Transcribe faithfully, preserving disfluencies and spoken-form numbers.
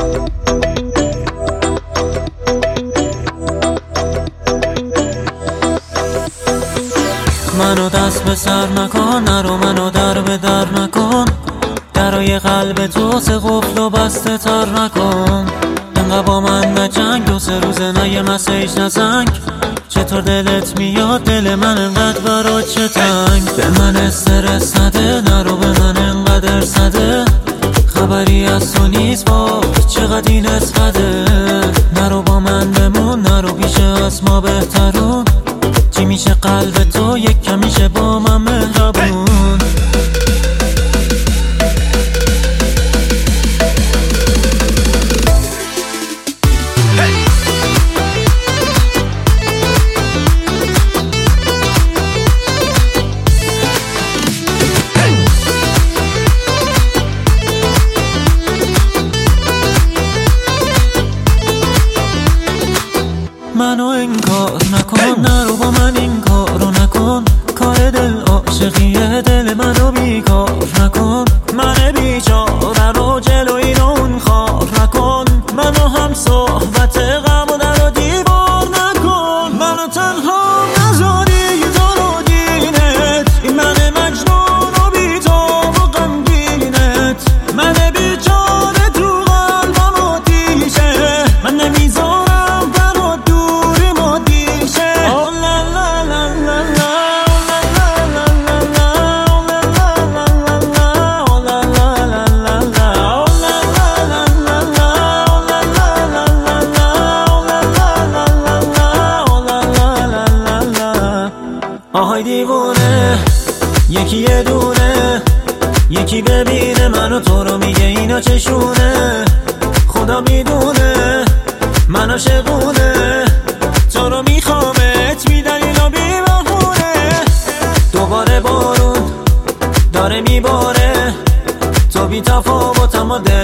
منو دست به سر نکن، نرو منو در به در نکن، درای قلب تو سه قفل و بسته تر نکن. انقدر با من نجنگ، دو سه روزه نه یه مسیج نزنگ. چطور دلت میاد دل من انقدر برات چه تنگ؟ به من استرس نده، نرو به من انقدر سده، خبری از تو نیست با چقدر این اسقده. نرو با من بمون، نرو پیش از ما بهترون، چی میشه قلب تو یک کمیشه با من مهربون. منو انکار نکن، نرو با من این کارو نکن، کار دل عاشقیه، دل منو بیکار نکن. من بیچاره رو جلوی اون خار نکن، منو هم صحبت غم و در و دیوار نکن. منو تنها نذاری تو رو دینت، این من مجنون و بی تو و غمگینت. من بیچاره تو قلبم آتیشه، من نمیذارم آهای دیوونه، یکی یه دونه، یکی ببینه منو تو رو میگه اینا چشونه. خدا میدونه من عاشقونه، تو رو میخوامت میدلیل و بی بهونه. دوباره بارون داره میباره، تو بی تفاوت اما